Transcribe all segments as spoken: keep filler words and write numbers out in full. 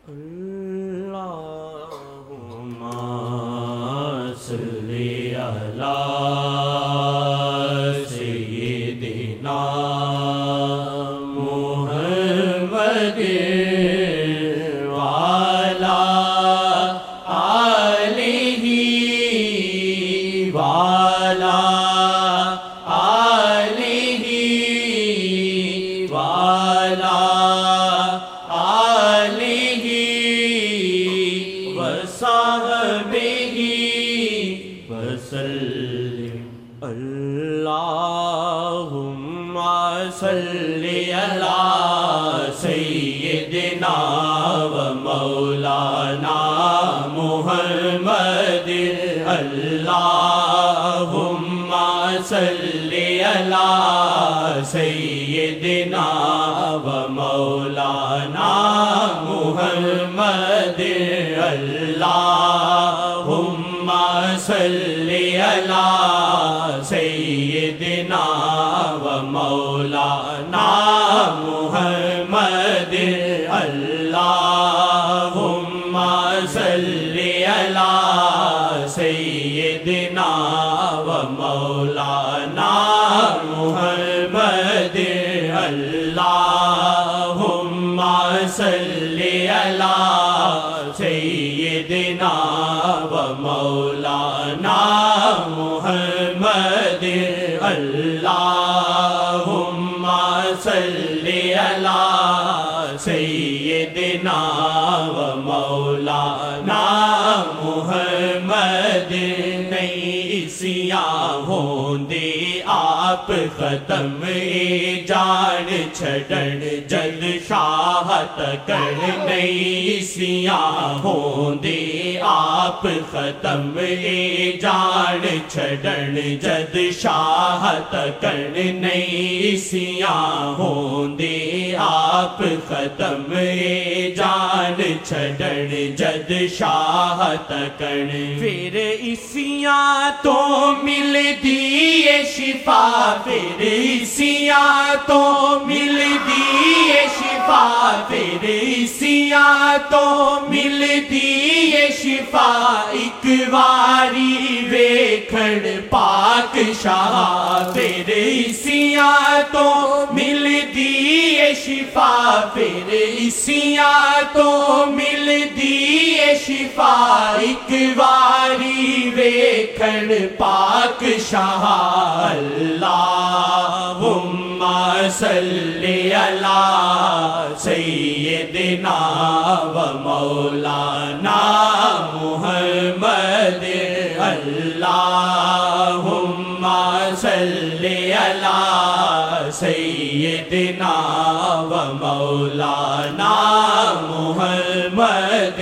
اللہم صلی علی سیدنا محمد وعلی آلہ وعلی آلہ وعلی آلہ وصحبہ وسلم اللہم صلی علی سیدنا و مولانا محمد اللہم صلی علی سیدنا و مولانا محمد اللہم صلی علی سیدنا و مولانا محمد اللہم صلی علی سیدنا و مولانا محمد اللہم صلی علی سیدنا و مولانا محمد اللہم صلی علی سیدنا و مولانا محمد نئی سیاہوں دے آپ ختم جان چھڑن جد شاہ تکڑ نئی سیاہوں دے آپ ختم جان چھڑن جد شاہ تکڑ نئی سیاہوں دے آپ ختم جان چھڑن جد شاہ تکڑ پھر اسیاں تو مل دیئے شفا پھر اسیاں تو مل دیئے شفا پھر اسیاں تو مل دیئے شفا ایک واری ویکھن پاک شاہ پھر اسیاں تو مل دیئے شفا پھر اسیاں تو مل دیئے شفا ایک واری ویکھن پاک شاہ اللہم صلی علی سیدنا و مولانا محمد اللہم صلی علی سیدنا و مولانا محمد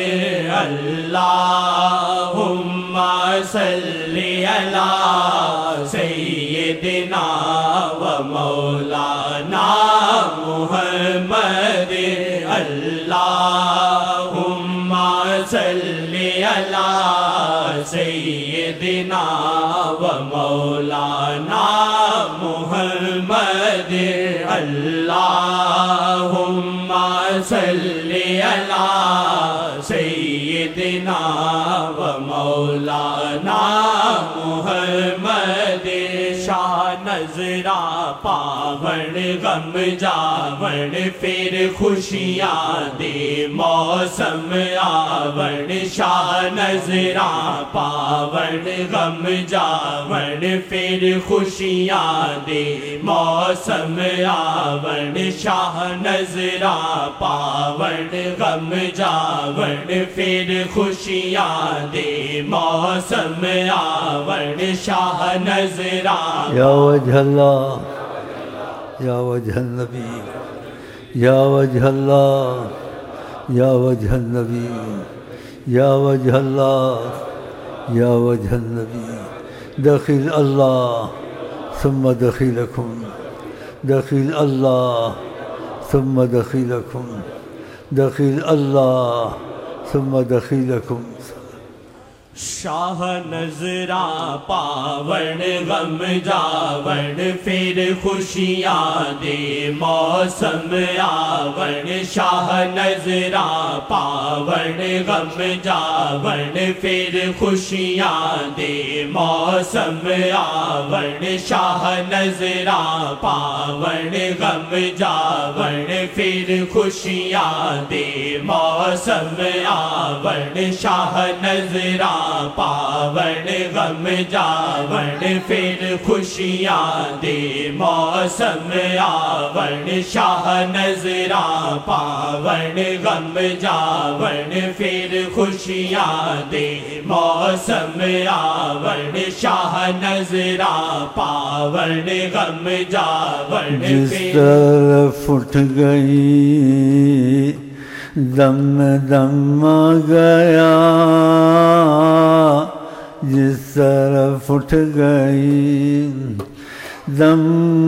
اللہم صلی علی سیدنا و مولانا محمد اللہم صلی علی سیدنا و مولانا محمد اللہم صلی علی سیدنا و مولانا محمد شاہ نظرہ پاون غم جاون پھر خوشیاں دے موسم آون شاہ نظرہ پاون غم جاون پھر خوشیاں دے موسم آون شاہ نظرہ پاون غم جاون پھر خوشیاں دے موسم آون شاہ نظرہ یا وجہ اللہ یا وجہ النبی یا وجہ اللہ یا وجہ النبی یا وجہ اللہ یا وجہ النبی دخل اللہ ثم دخلکم دخل اللہ ثم دخلکم دخل اللہ ثم دخلکم شاہ نظرا پاون غم جاون پھر خوشیاں دے موسم آون شاہ نظرا پاون غم جاون پھر خوشیاں دے موسم آون شاہ نظرا پاون غم جاون پھر خوشیاں دے موسم آون شاہ نظرا پاون غم جاون پھر خوشیاں دے موسم آون شاہ نظرا پاون غم جاون پھر خوشیاں دے موسم آون شاہ نظرا پاون غم جاون جس طرف اٹھ گئی دم دم آ گیا جس طرف اٹھ گئی دم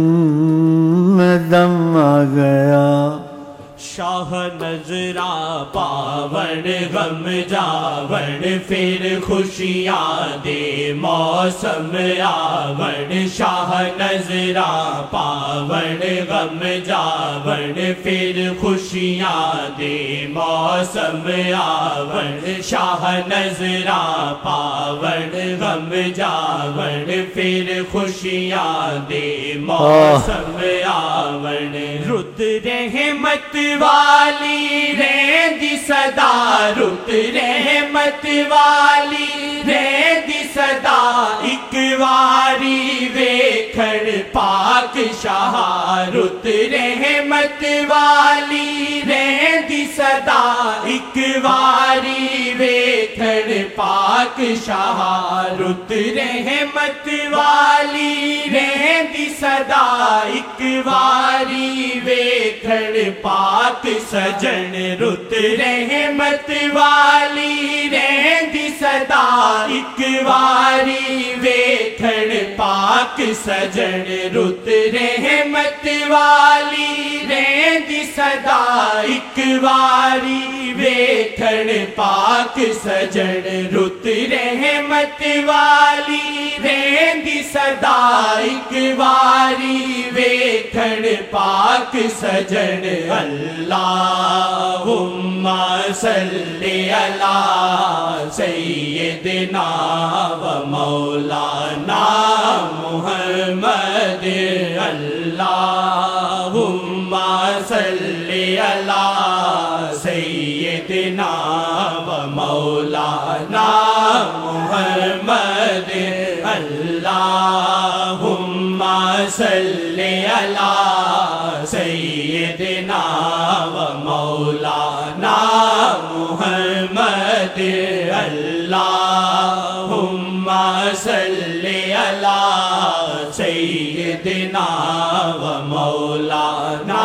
دم آ گیا شاہ نظرا پاون غم جاون پھر خوشیاں دے موسم آون شاہ نظرا پاون غم جاون پھر خوشیاں دے موسم آون شاہ نظرا پاون غم جاون پھر خوشیاں دے موسم آون رت رحمت والی رہندی صدا رت رحمت والی رہندی صدا ایک واری ویکھن پاک شاہ رت رحمت والی رہندی صدا ایک واری ویکھن پاک شاہ رت رحمت والی رہندی صدا ایک واری ویکھن پاک سجن رت رحمت والی رہندی صدا ایک واری ویکھن پاک سجن رت رحمت والی رہندی صدا ایک واری ویکھن پاک سجن رت رحمت والی رہندی صدا ایک واری ویکھن پاک سجن اللہم صلی علی سیدنا و مولانا محمد اللہم صلی علی سیدنا و مولانا محمد اللہم صلی علی سیدنا و مولانا محمد اللہم صلی علی سیدنا و مولانا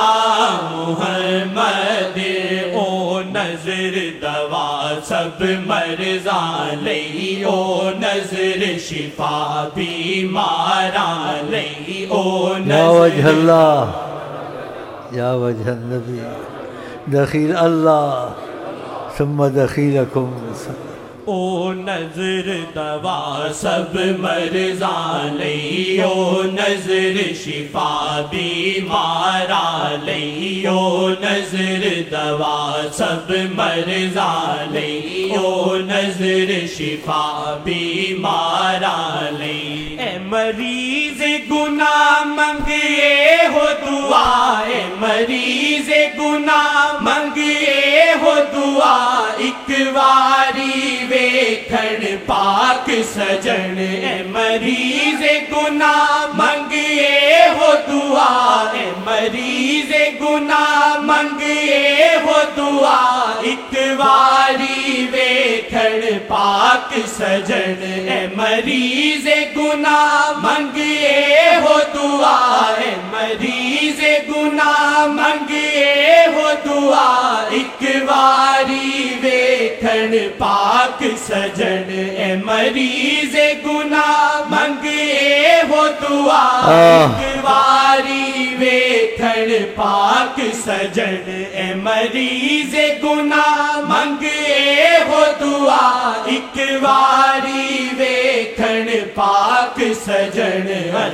محمد او نظر دوا سب مرضاں لئی او نظر شفا بیماراں لئی او یا وجہ نظر اللہ یا وجہ النبی دخیل اللہ ثم دخیلکم او نظر دوا سب مرضاں لئی او نظر شفا بیماراں لئی او نظر دوا سب مرضاں لئی او نظر شفا بیماراں لئی اے مریض گناہ منگے ہو دعا اے مریض گناہ منگے ہو دعا ایک واری ویکھن پاک سجن اے مریض گناہ منگے ہو دعا اے مریض گناہ منگے ہو دعا ایک واری ویکھن پاک سجن اے مریض گناہ منگے ہو دعا اے مریض گناہ منگے ہو دعا ایک واری ویکھن پاک سجن اے مریض گناہ منگے ہو دعا ایک واری ویکھن پاک سجن اے مریض گناہ منگے ہو دعا ایک واری ویکھن پاک سجن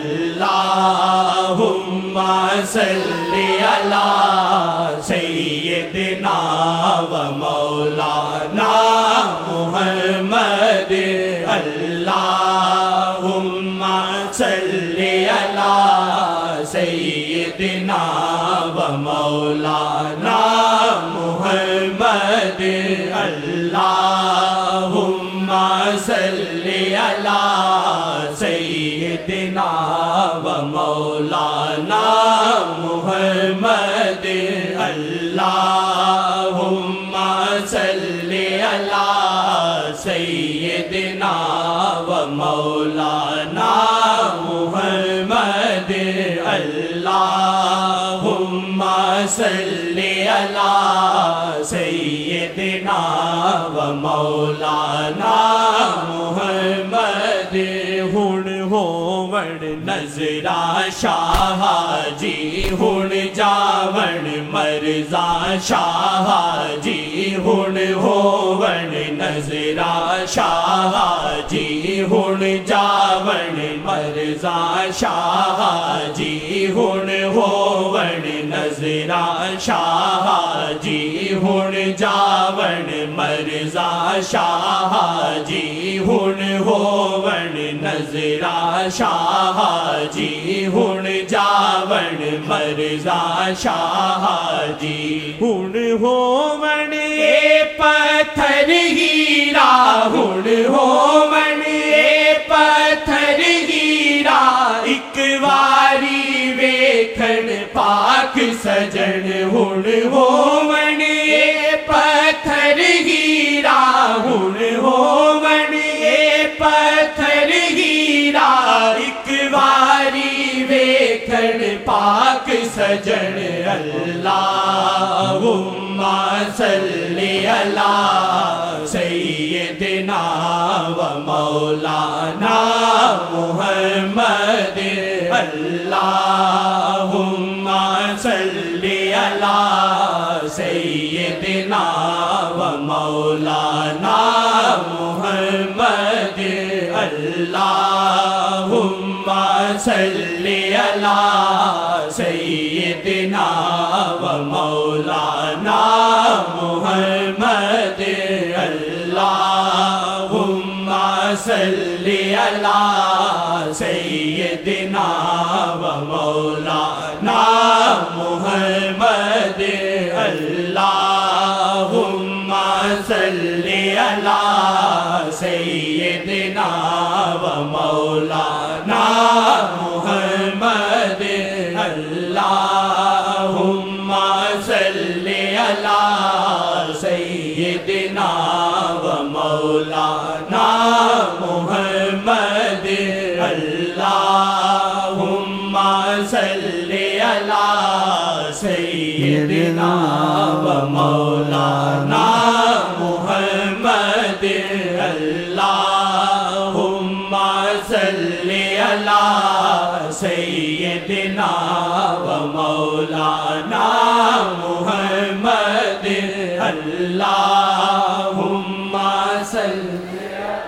اللہم صلی علی سیدنا و مولانا محمد اللہم صلی علی سیدنا و مولانا محمد اللہم صلی علی سیدنا و مولانا محمد اللہم صلی علی سیدنا و مولانا محمد اللہم صلی علی سیدنا و مولانا محمد ہن ہوون نظرا شاہ جی ہن جاون مرزا شاہ جی ہن ہوون نظرا شاہ جی ہن جاون مرزا شاہ جی ہن ہوون نظرا شاہ جی ہن جاون مرزا شاہ جی ہن ہوون نظرا شاہ جی ہن جاون مرزا شاہ جی ہن ہوون اے پتھر ہیرا ہن ہوون اے پتھر ہیرا ایک واری ویکھن پاک سجن ہن ہوون اے پتھر ہیرا ہن ہوون اے پتھر ہیرا ایک واری ویکھن پاک سجن اللہم صلی علی سیدنا و مولانا محمد اللہم صلی علی سیدنا و مولانا محمد اللہم صلی علی سیدنا و مولانا محمد اللہم صلی علی سیدنا و مولانا محمد اللہم صلی علی سیدنا و مولانا محمد اللہم صلی علی سیدنا و مولانا محمد اللہم صلی علی سیدنا و مولانا محمد اللہم صلی علی سیدنا و مولانا محمد اللہم صلی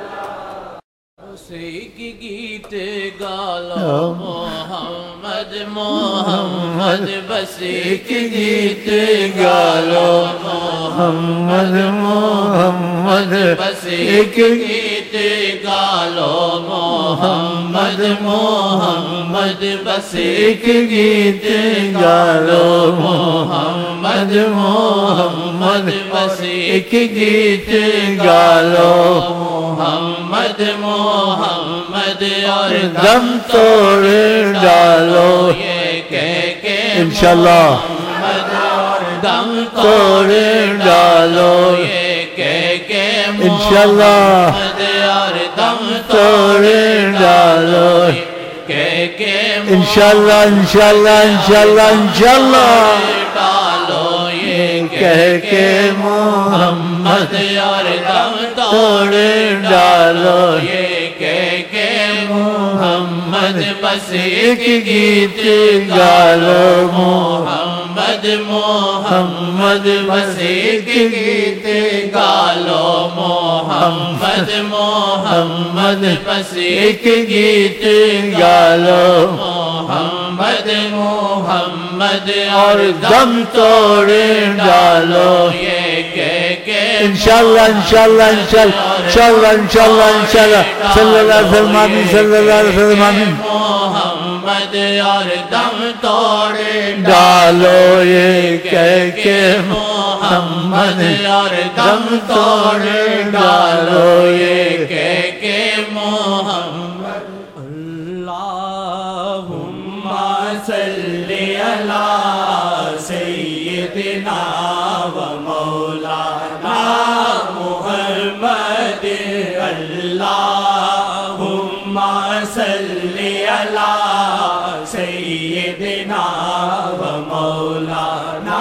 ایک گیت گالو محمد محمد بس ایک گیت گالو محمد محمد بس ایک گیت گالو محمد محمد بس ایک گیت گالو محمد محمد بس ایک گیت گالو محمد محمد اور دم توڑ ڈالو یہ کہہ کے انشاءاللہ محمد اور دم توڑ ڈالو یہ کہہ کے انشاءاللہ محمد اور دم توڑ ڈالو کہہ کے انشاءاللہ انشاءاللہ انشاءاللہ انشاءاللہ ڈالو یہ کہہ کے محمد اور دم توڑ ڈالو یہ کہہ کے محمد بس ایک گیت گالو محمد محمد بس ایک گیت گالو محمد محمد محمد بس ایک گیت گا لو محمد محمد اور دم توڑ ڈالو یہ کہہ کے انشاءاللہ انشاءاللہ انشاءاللہ انشاءاللہ انشاءاللہ صلی اللہ علیہ وسلم آمین صلی اللہ علیہ وسلم آمین محمد اور دم توڑ ڈالو یہ کہہ کے محمد اور دم توڑ ڈالو یہ کہہ کے محمد اللہم صلی علی سیدنا و مولانا محمد اللہم صلی علی سیدنا و مولانا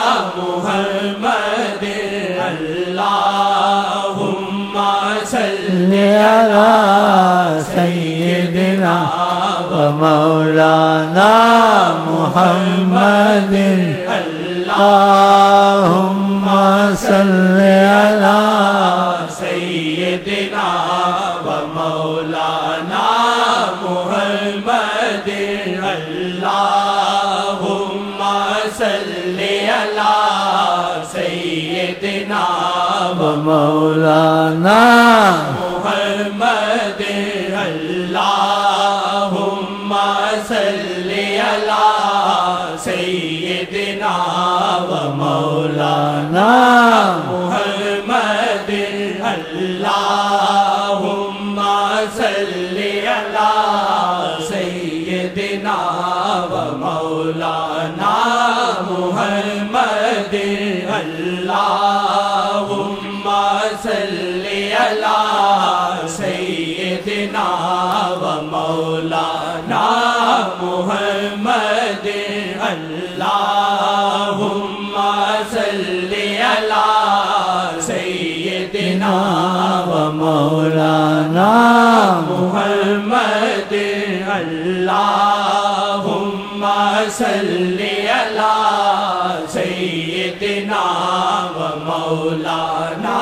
محمد اللہم صلی علی سیدنا و مولانا محمد اللہم صلی علی سیدنا و مولانا محمد اللہم صلی علی سیدنا و مولانا محمد اللہم صلی علی سیدنا و مولانا محمد اللہم صلی علی سیدنا و مولانا محمد اللہم صلی علی سیدنا و مولانا محمد اللہم صلی علی سیدنا و مولانا محمد اللہم صلی علی سیدنا و مولانا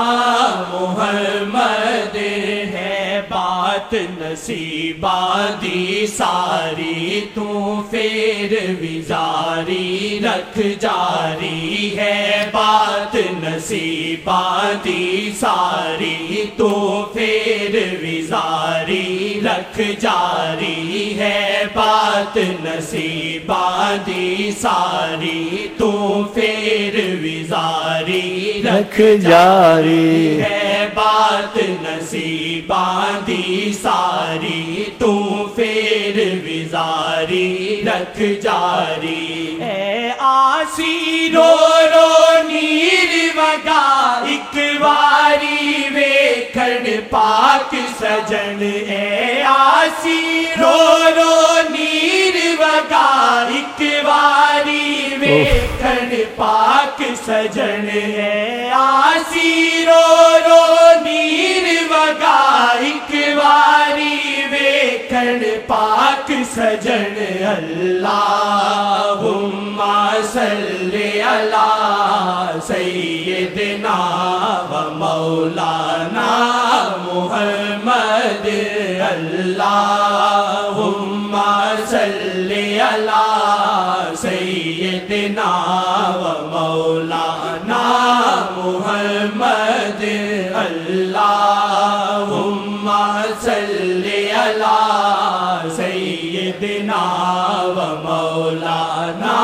محمد ہے بات نصیبادی ساری تو پھر وزاری رکھ جاری ہے بات نصیبادی ساری تو پھر وزاری رکھ جاری ہے بات نصیبادی ساری تو پھر وزاری رکھ جاری ہے بات نصیبادی ساری تو پھر وزاری رکھ جاری اے آسی رو رو نیر وگا ایک واری ویکھن پاک سجن اے آسی رو رو نیر وگا ایک واری ویکھن پاک سجن اے آسی رو رو نیر وگا ایک واری ویکھن پاک سجن اللہم صلی علی سیدنا و مولانا محمد اللہم صلی علی سیدنا و مولانا محمد اللہم صلی علی سیدنا و مولانا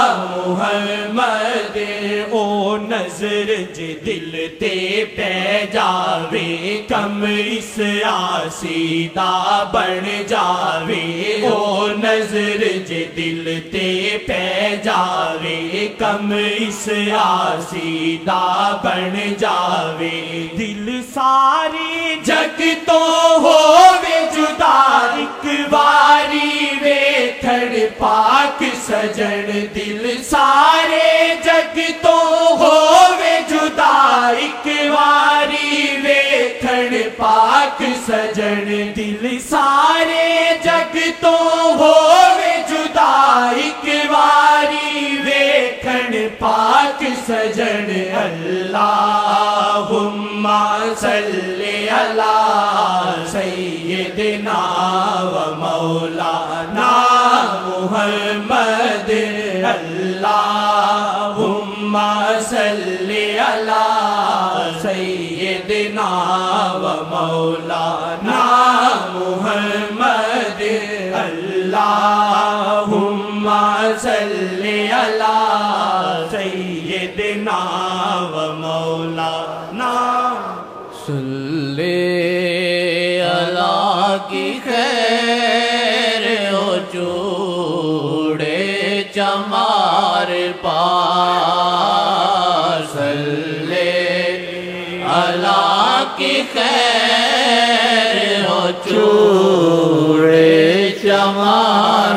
محمد او نظر جے دل تے پہ جاوے کم اس آسی دا بن جاوے او نظر جے دل تے پہ جاوے کم اس آسی دا بن جاوے دل ساری جگ تو ہووے جدا ایک واری ویکھن پاک سجن دل سارے جگ تو ہووے جدا ایک واری ویکھن پاک سجن دل سارے جگ تو ہووے جدا ایک واری ویکھن پاک سجن اللہم صلی علی سیدنا و مولانا محمد اللہم صلی علی سیدنا و مولانا محمد اللہم صلی علی سیدنا و مولانا صلی اللہ کی خیر ہو چوڑے چمار پاس صلی اللہ کی خیر ہو چوڑے چمار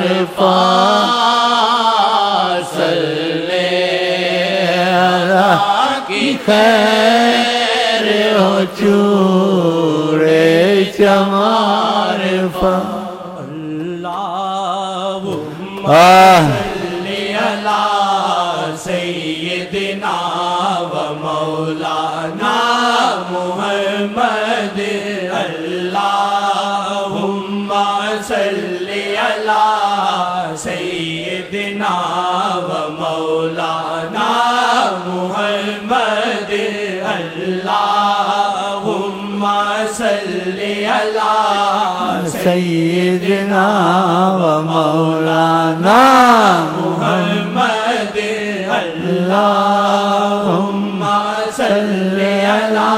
پاس صلی اللہ کی خیر ہو چوڑے چمار پاس اللہم صلی علی سیدنا و مولانا محمد اللہم صلی علی سیدنا و مولانا محمد اللہم صلی علی سیدنا و مولانا محمد اللہم صلی علی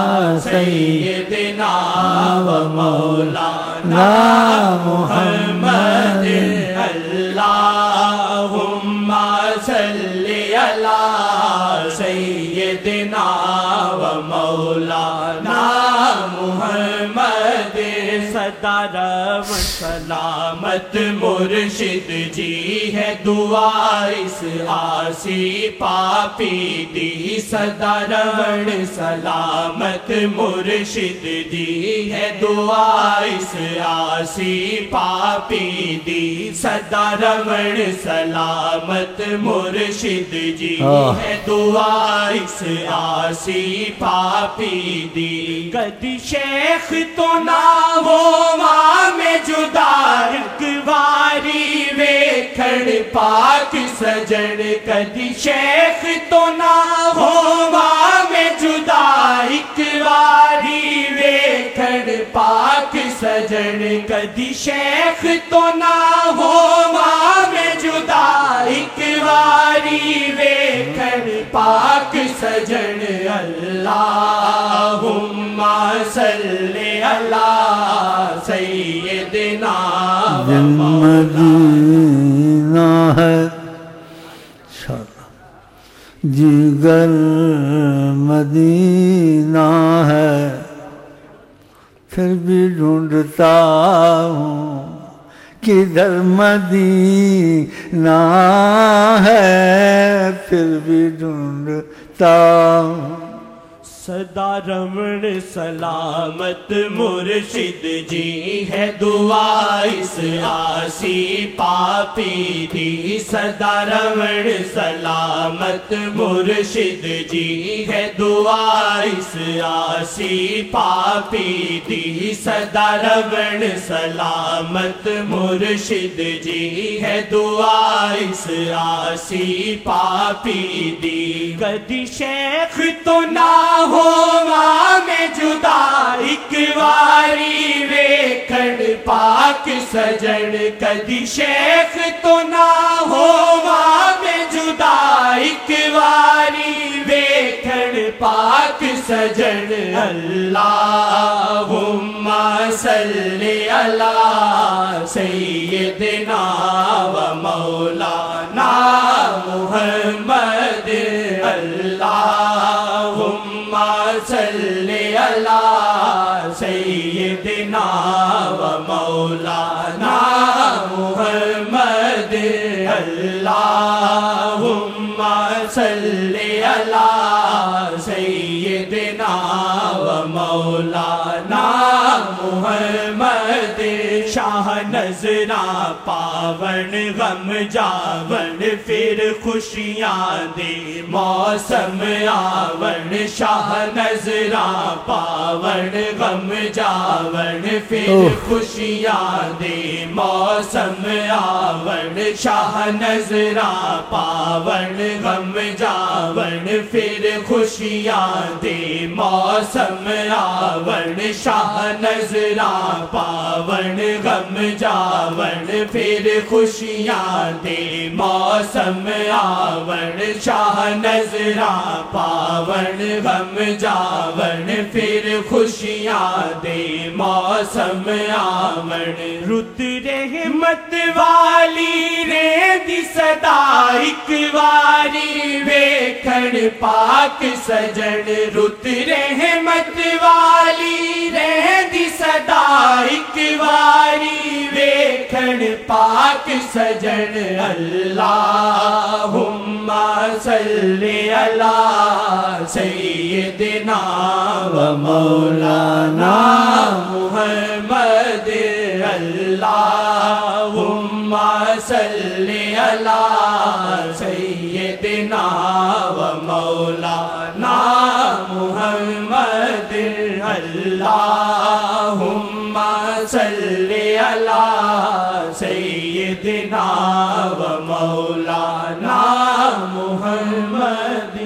سیدنا و مولانا محمد اللہم صلی علی سیدنا و مولانا محمد صدر سلامت مرشد جی ہے دعا اس آسی پاپی دی صدر سلامت مرشد جی ہے دعا اس آسی پاپی دی صدر سلامت مرشد جی ہے دعا اس آسی پاپی دی کدی شیخ تو نہ ہو ماں میں جدا ایک واری ویکھڑ پاک سجن کدی شیخ تو نہ ہو ماں میں جدا ایک واری ویکھڑ پاک سجن کدی شیخ تو نہ ہو ماں میں جدا ایک واری ویکھڑ پاک سجن اللہم صلی علی سیدنا و مدینہ ہے جگر مدینہ ہے پھر بھی ڈھونڈتا ہوں کدھر مدینہ ہے پھر بھی ڈھونڈتا ہوں صدا رمن سلامت مرشد جی ہے دعا اس آسی پاپی دی صدا رمن سلامت مرشد جی ہے دعا اس آسی پاپی دی صدا رمن سلامت مرشد جی ہے دعا اس آسی پاپی دی کدی شیخ تو نہ ہو ماں میں جدا ایک واری ویکھڑ پاک سجن کدی شیخ تو نہ ہو ماں میں جدا ایک واری ویکھڑ پاک سجن اللہم صلی علی سیدنا و مولانا محمد اللہم صلی علی سیدنا و مولانا محمد اللہم صلی علی سیدنا و مولانا محمد شاہ شاہ نظراں پاون غم جاون پھر خوشیاں دے موسم آون شاہ نظراں پاون غم جاون پھر خوشیاں دے موسم آون شاہ نظراں پاون غم جاون پھر خوشیاں دے موسم آون شاہ نظراں پاون غم جاون پھر خوشیاں دے موسم آون شاہ نظراں پاون غم جاون پھر خوشیاں دے موسم آون رت رحمت والی رہندی صدا ایک واری ویکھن پاک سجن رت رحمت والی رہندی صدا ایک واری ویکھن پاک سجن اللہم صلی علی سیدنا و مولانا محمد اللہم صلی علی سیدنا و مولانا محمد اللہم صلی علی سیدنا و مولانا محمد